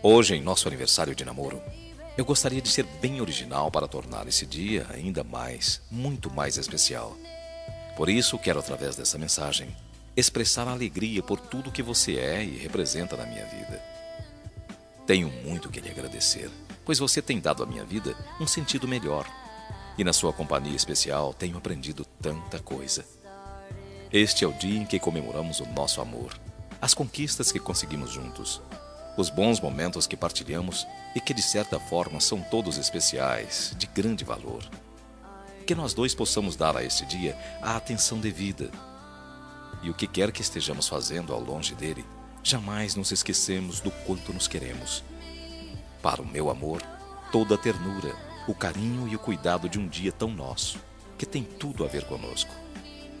Hoje, em nosso aniversário de namoro, eu gostaria de ser bem original para tornar esse dia ainda mais, muito mais especial. Por isso, quero, através dessa mensagem, expressar a alegria por tudo que você é e representa na minha vida. Tenho muito que lhe agradecer, pois você tem dado à minha vida um sentido melhor. E na sua companhia especial tenho aprendido tanta coisa. Este é o dia em que comemoramos o nosso amor, as conquistas que conseguimos juntos, os bons momentos que partilhamos e que de certa forma são todos especiais, de grande valor. Que nós dois possamos dar a este dia a atenção devida. E o que quer que estejamos fazendo ao longe dele, jamais nos esquecemos do quanto nos queremos. Para o meu amor, toda a ternura, o carinho e o cuidado de um dia tão nosso, que tem tudo a ver conosco.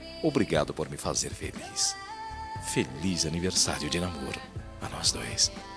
Obrigado por me fazer feliz. Feliz aniversário de namoro a nós dois.